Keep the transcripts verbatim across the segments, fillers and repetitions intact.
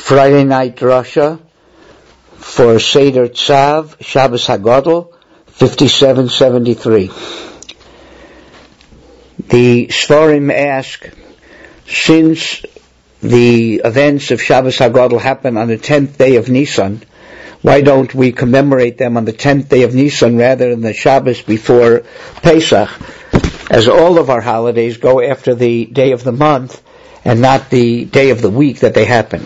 Friday night drasha for Seder Tzav, Shabbos Hagadol, fifty-seven seventy-three. The Sforim ask, since the events of Shabbos Hagadol happen on the tenth day of Nisan, why don't we commemorate them on the tenth day of Nisan rather than the Shabbos before Pesach, as all of our holidays go after the day of the month and not the day of the week that they happen?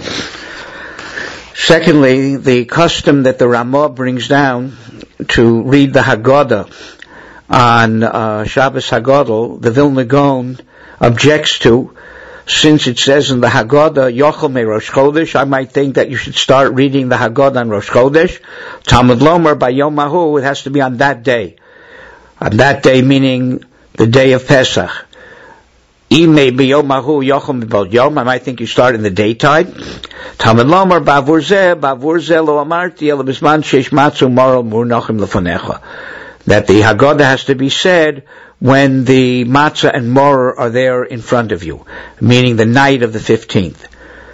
Secondly, the custom that the Ramah brings down to read the Haggadah on uh, Shabbos Hagadol, the Vilna Gaon objects to, since it says in the Haggadah, Yochel me Rosh Chodesh, I might think that you should start reading the Haggadah on Rosh Chodesh. Talmud Lomer, by Yom Hahu, it has to be on that day. On that day, meaning the day of Pesach. I might think you start in the daytime. Talmud Lomer, Bavur Zeh, Bavur Zeh lo amarti, ela bisman sheish matzu moral mur nochim lefonecha. That the Haggadah has to be said when the matzah and moror are there in front of you, meaning the night of the fifteenth.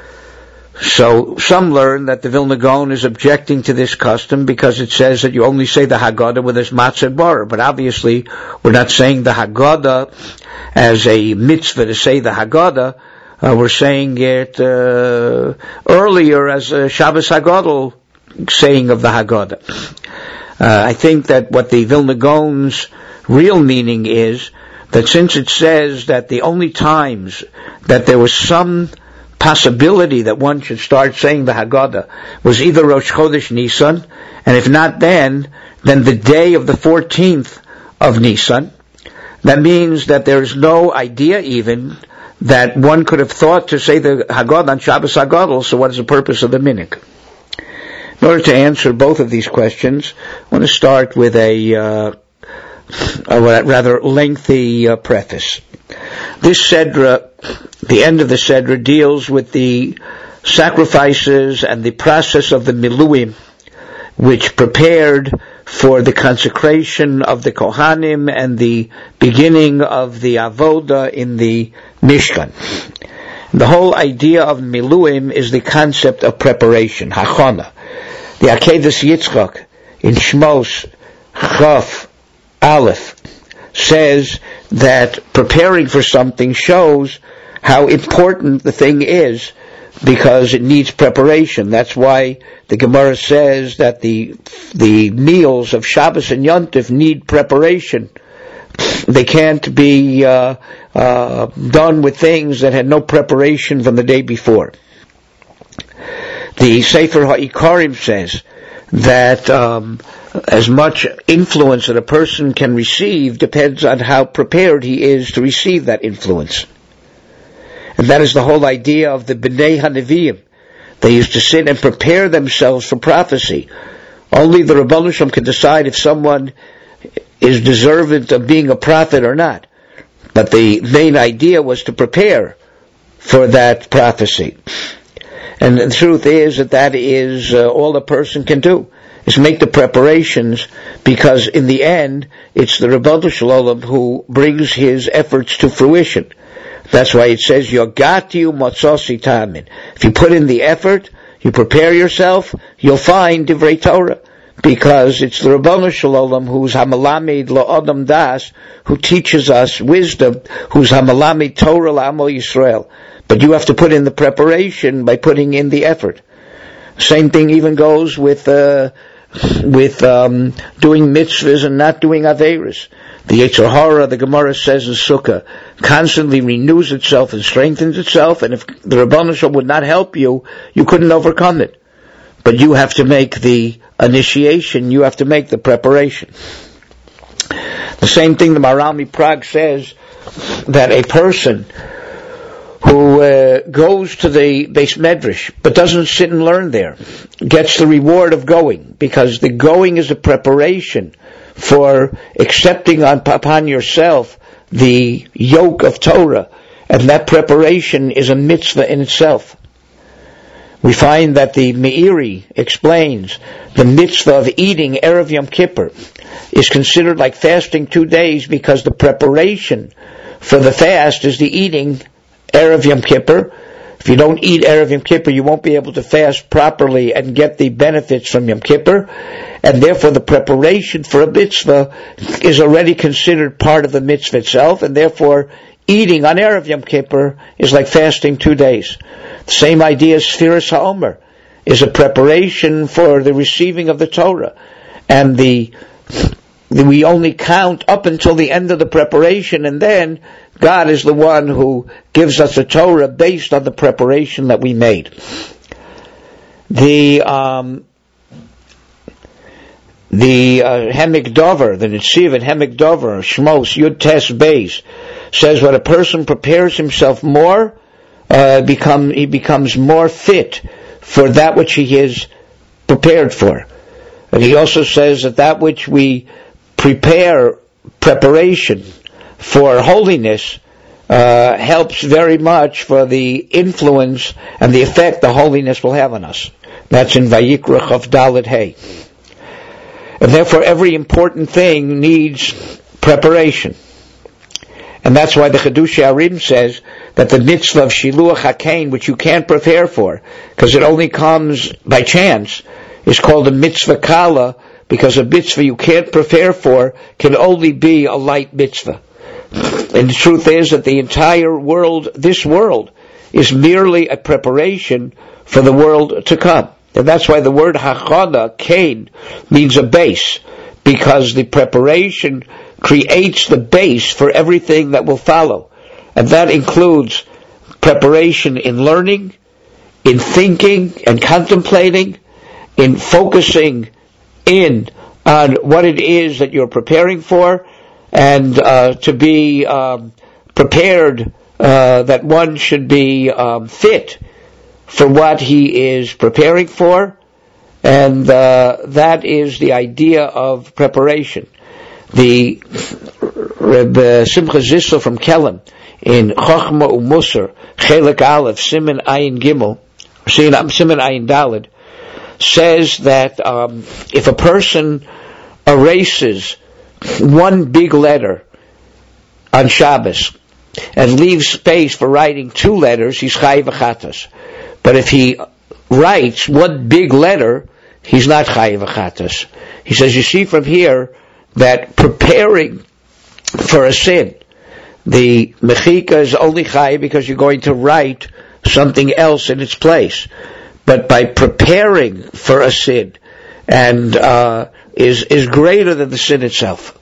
So some learn that the Vilna Gaon is objecting to this custom because it says that you only say the Haggadah when there's matzah and moror. But obviously, we're not saying the Haggadah as a mitzvah to say the Haggadah. Uh, we're saying it uh, earlier as a Shabbos Hagadol saying of the Haggadah. Uh, I think that what the Vilna Gaon's real meaning is that since it says that the only times that there was some possibility that one should start saying the Haggadah was either Rosh Chodesh Nisan, and if not then, then the day of the fourteenth of Nisan. That means that there is no idea even that one could have thought to say the Haggadah on Shabbos Hagadol, so what is the purpose of the minhag? In order to answer both of these questions, I want to start with a, uh, a rather lengthy uh, preface. This Sedra, the end of the Sedra, deals with the sacrifices and the process of the Miluim, which prepared for the consecration of the Kohanim and the beginning of the Avodah in the Mishkan. The whole idea of Miluim is the concept of preparation, Hachana. The Akedas Yitzchak in Shmos Chaf Aleph says that preparing for something shows how important the thing is because it needs preparation. That's why the Gemara says that the the meals of Shabbos and Yom Tov need preparation. They can't be uh, uh, done with things that had no preparation from the day before. The Sefer HaIkarim says that um, as much influence that a person can receive depends on how prepared he is to receive that influence. And that is the whole idea of the Bnei HaNeviim. They used to sit and prepare themselves for prophecy. Only the Rebbeinu Shalom can decide if someone is deserving of being a prophet or not. But the main idea was to prepare for that prophecy. And the truth is that that is uh, all a person can do, is make the preparations, because in the end, it's the Rebbeinu Shalom who brings his efforts to fruition. That's why it says, Yogatiu Motzosi Tamin. If you put in the effort, you prepare yourself, you'll find Divrei Torah. Because it's the Rebbeinu Shalom who's Hamalamid Lo Adam Das, who teaches us wisdom, who's Hamalamid Torah L'Amo Yisrael. But you have to put in the preparation by putting in the effort. Same thing even goes with uh, with um, doing mitzvahs and not doing averos. The Yetzer Hara, the Gemara says in Sukkah, constantly renews itself and strengthens itself, and if the Rebbeinu Shalom would not help you, you couldn't overcome it. But you have to make the initiation, you have to make the preparation. The same thing the Maharal MiPrague says, that a person who uh, goes to the Beis Medrash but doesn't sit and learn there gets the reward of going, because the going is a preparation for accepting on, upon yourself the yoke of Torah, and that preparation is a mitzvah in itself. We find that the Meiri explains the mitzvah of eating Erev Yom Kippur is considered like fasting two days because the preparation for the fast is the eating Erev Yom Kippur, If you don't eat Erev Yom Kippur, you won't be able to fast properly and get the benefits from Yom Kippur, and therefore the preparation for a mitzvah is already considered part of the mitzvah itself, and therefore eating on Erev Yom Kippur is like fasting two days. The same idea as Sfiras HaOmer is a preparation for the receiving of the Torah, and the we only count up until the end of the preparation, and then God is the one who gives us the Torah based on the preparation that we made. The um, the uh, Hemik Dover, the Netziv and Hemik Dover, Shmos Yud Tes Beis, says when a person prepares himself more, uh, become he becomes more fit for that which he is prepared for. And he also says that that which we prepare preparation for holiness uh, helps very much for the influence and the effect the holiness will have on us. That's in Vayikra Chav Dalet Hey. And therefore every important thing needs preparation. And that's why the Chedushei Arim says that the mitzvah of Shiluach HaKain, which you can't prepare for, because it only comes by chance, is called a mitzvah kala, because a mitzvah you can't prepare for can only be a light mitzvah. And the truth is that the entire world, this world, is merely a preparation for the world to come. And that's why the word hachana, kain, means a base, because the preparation creates the base for everything that will follow. And that includes preparation in learning, in thinking and contemplating, in focusing in on what it is that you're preparing for, and uh, to be um, prepared uh, that one should be um, fit for what he is preparing for, and uh, that is the idea of preparation. The Reb Simcha Zissel from Kelm in Chochma U'Musar Chelek Aleph Siman Ayin Gimel Siman Ayin Daled says that um, if a person erases one big letter on Shabbos and leaves space for writing two letters, he's chayiv achatas. But if he writes one big letter, he's not chayiv achatas. He says, you see from here that preparing for a sin, the mechika is only chayiv because you're going to write something else in its place. But by preparing for a sin, and uh, is is greater than the sin itself.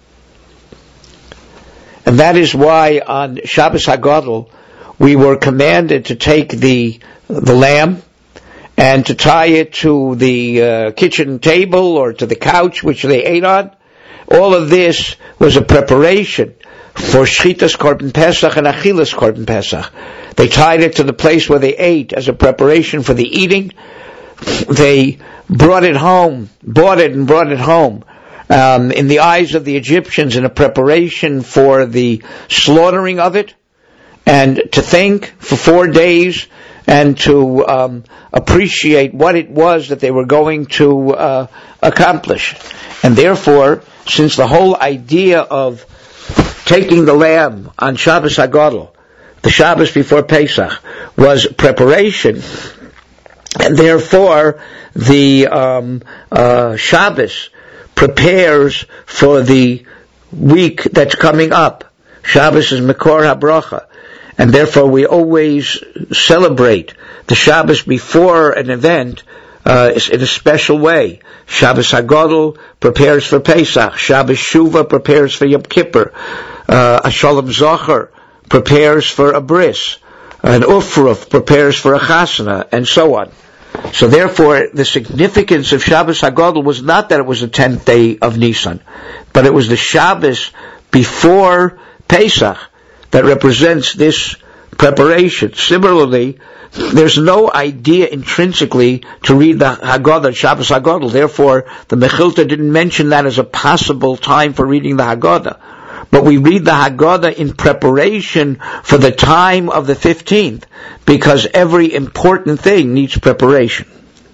And that is why on Shabbos HaGadol we were commanded to take the the lamb and to tie it to the uh, kitchen table or to the couch which they ate on. All of this was a preparation for Shchitas Korban Pesach and Achilas Korban Pesach. They tied it to the place where they ate as a preparation for the eating. They brought it home, bought it and brought it home, um, in the eyes of the Egyptians in a preparation for the slaughtering of it, and to think for four days and to um, appreciate what it was that they were going to uh, accomplish. And therefore, since the whole idea of taking the lamb on Shabbos HaGadol, the Shabbos before Pesach, was preparation, and therefore the um, uh, Shabbos prepares for the week that's coming up. Shabbos is Mekor HaBracha, and therefore we always celebrate the Shabbos before an event uh, in a special way. Shabbos HaGadol prepares for Pesach. Shabbos Shuvah prepares for Yom Kippur. Uh, a Shalom Zocher prepares for a bris, an ufruf prepares for a chasana, and so on. So therefore, the significance of Shabbos HaGadol was not that it was the tenth day of Nisan, but it was the Shabbos before Pesach that represents this preparation. Similarly, there's no idea intrinsically to read the Haggadah, Shabbos HaGadol. Therefore, the Mechilta didn't mention that as a possible time for reading the Haggadah. But we read the Haggadah in preparation for the time of the fifteenth, because every important thing needs preparation.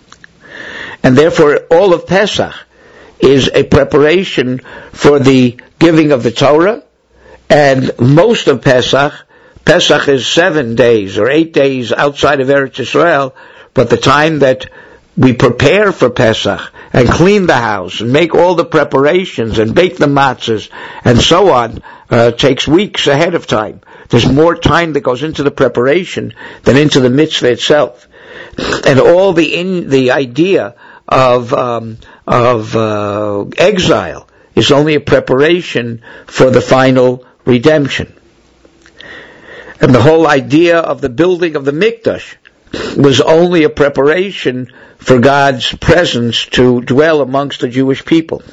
And therefore, all of Pesach is a preparation for the giving of the Torah, and most of Pesach Pesach is seven days or eight days outside of Eretz Yisrael, but the time that we prepare for Pesach and clean the house and make all the preparations and bake the matzahs and so on uh, takes weeks ahead of time. There's more time that goes into the preparation than into the mitzvah itself. And all the in, the idea of um, of uh, exile is only a preparation for the final redemption. And the whole idea of the building of the Mikdash was only a preparation for God's presence to dwell amongst the Jewish people.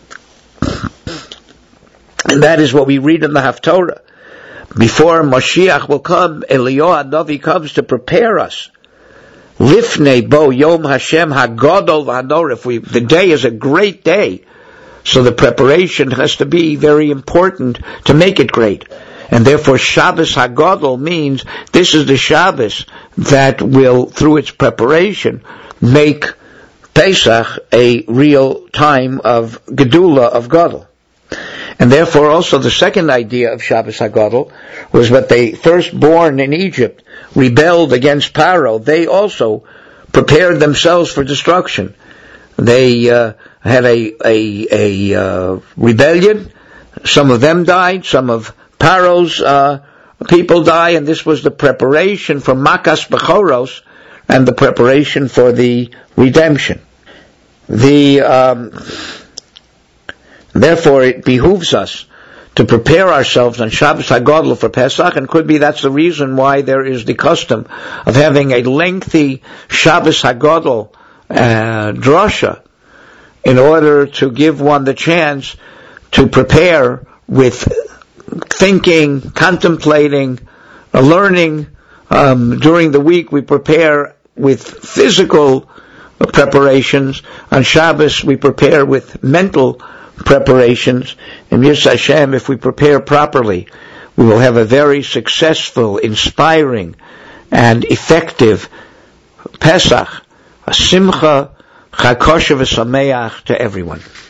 And that is what we read in the Haftorah. Before Mashiach will come, Eliyahu Hanavi comes to prepare us. Lifnei bo Yom Hashem Hagadol V'Hanor. If we, the day is a great day, so the preparation has to be very important to make it great. And therefore Shabbos Hagadol means this is the Shabbos that will, through its preparation, make Pesach a real time of Gedula, of Gadol. And therefore also the second idea of Shabbos HaGadol was that they firstborn in Egypt rebelled against Paro. They also prepared themselves for destruction. They uh, had a, a, a uh, rebellion. Some of them died. Some of Paro's uh, people died. And this was the preparation for Makas Bechoros and the preparation for the redemption. The... Um, Therefore, it behooves us to prepare ourselves on Shabbos HaGadol for Pesach, and could be that's the reason why there is the custom of having a lengthy Shabbos HaGadol uh, drasha, in order to give one the chance to prepare with thinking, contemplating, uh, learning. Um, during the week, we prepare with physical preparations. On Shabbos, we prepare with mental preparations. And Yirtzeh Hashem, if we prepare properly, we will have a very successful, inspiring, and effective Pesach, a simcha, chag kosher v'sameach to everyone.